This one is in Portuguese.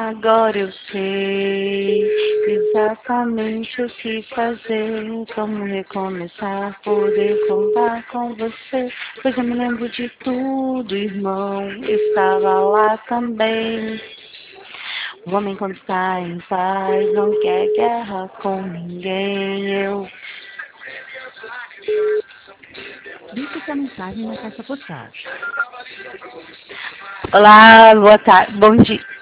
Agora eu sei exatamente o que fazer, como recomeçar, poder contar com você. Pois eu me lembro de tudo, irmão, estava lá também. O homem quando está em paz não quer guerra com ninguém. Eu Deixe sua mensagem na caixa postal. Olá, boa tarde, bom dia.